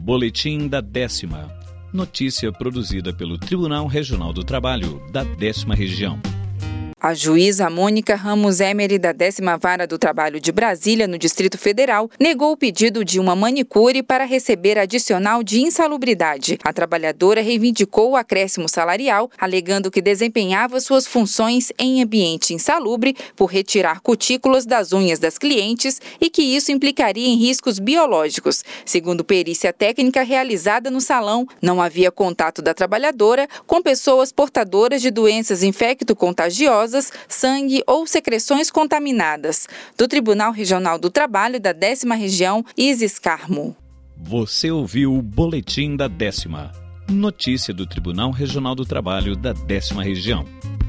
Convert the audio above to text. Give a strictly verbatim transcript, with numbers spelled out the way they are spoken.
Boletim da Décima. Notícia produzida pelo Tribunal Regional do Trabalho da Décima Região. A juíza Mônica Ramos Emery, da décima Vara do Trabalho de Brasília, no Distrito Federal, negou o pedido de uma manicure para receber adicional de insalubridade. A trabalhadora reivindicou o acréscimo salarial, alegando que desempenhava suas funções em ambiente insalubre por retirar cutículas das unhas das clientes e que isso implicaria em riscos biológicos. Segundo perícia técnica realizada no salão, não havia contato da trabalhadora com pessoas portadoras de doenças infecto-contagiosas, sangue ou secreções contaminadas. Do Tribunal Regional do Trabalho da décima Região, Isis Carmo. Você ouviu o Boletim da Décima. Notícia do Tribunal Regional do Trabalho da décima Região.